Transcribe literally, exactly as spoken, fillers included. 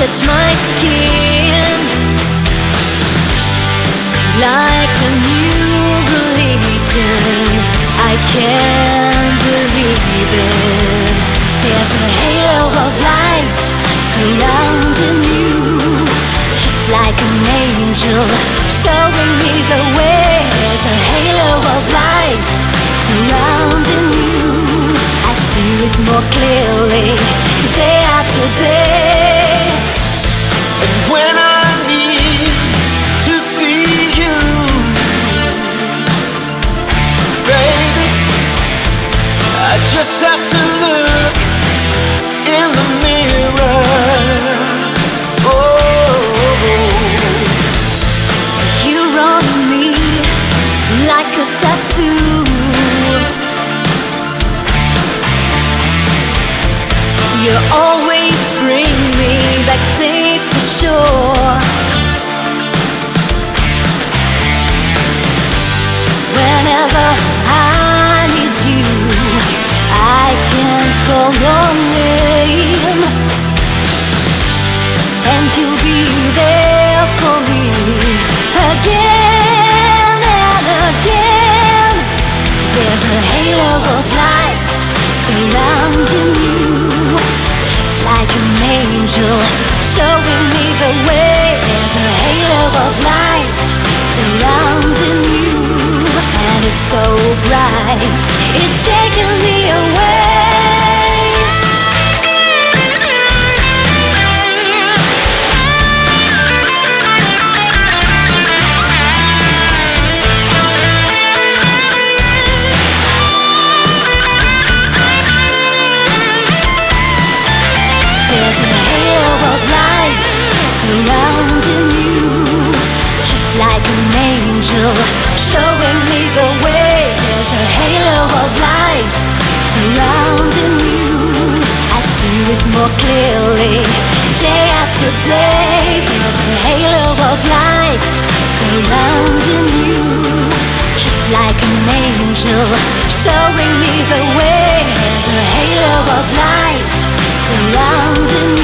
touch my skin like a new religion I can't believe in. There's a halo of light surrounding you, just like an angel showing me the way. There's a halo of light surrounding you, I see it more clearly day after day. And when I need to see you, baby, I just have to look in the mirror. Oh, you're on me like a tattoo. You always bring me back safe to shore. Whenever I need you, I can call your name, and you'll be there for me again and again. There's a halo of light surrounding you, just like an angel showing me the way. There's a halo of light surrounding you, and it's so bright, it's taking me away. There's a halo of light surrounding you, just like an angel showing me the way. There's a halo of light surrounding you, I see it more clearly day after day. There's a halo of light surrounding you, just like an angel showing me the way. There's a halo of light surrounding